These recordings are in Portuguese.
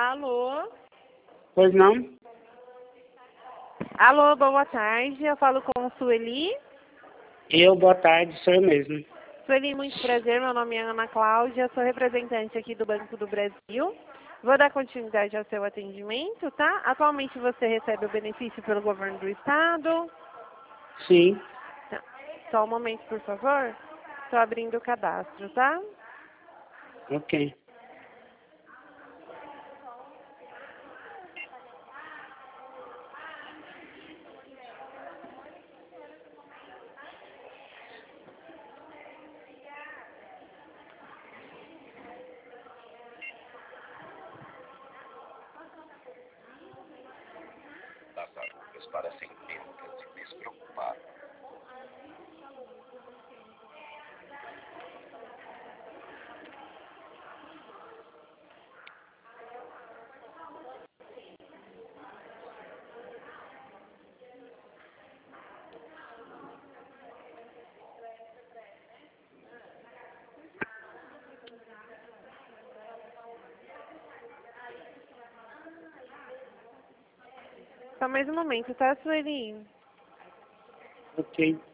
Alô? Pois não? Alô, boa tarde. Eu falo com Sueli. Boa tarde, sou eu mesmo. Sueli, muito prazer. Meu nome é Ana Cláudia. Sou representante aqui do Banco do Brasil. Vou dar continuidade ao seu atendimento, tá? Atualmente você recebe o benefício pelo governo do estado? Sim. Tá. Só um momento, por favor. Estou abrindo o cadastro, tá? Ok. Tartarugas para centênicas e despreocupado. Só mais um momento, tá, Sueli? Ok.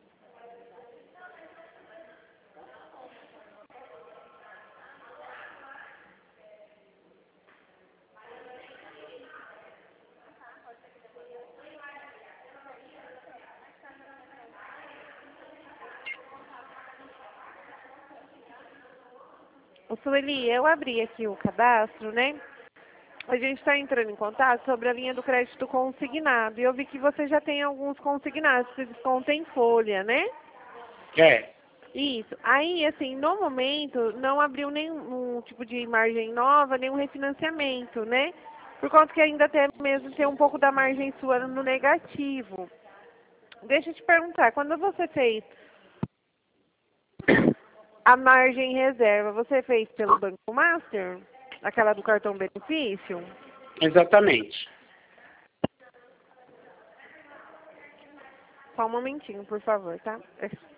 Ô, Sueli, eu abri aqui o cadastro, né? A gente está entrando em contato sobre a linha do crédito consignado. E eu vi que você já tem alguns consignados, que descontam em folha, né? É. Isso. Aí, assim, no momento, não abriu nenhum tipo de margem nova, nenhum refinanciamento, né? Por conta que ainda até mesmo tem um pouco da margem sua no negativo. Deixa eu te perguntar, quando você fez a margem reserva, você fez pelo Banco Master? Aquela do cartão benefício? Exatamente. Só um momentinho, por favor, tá?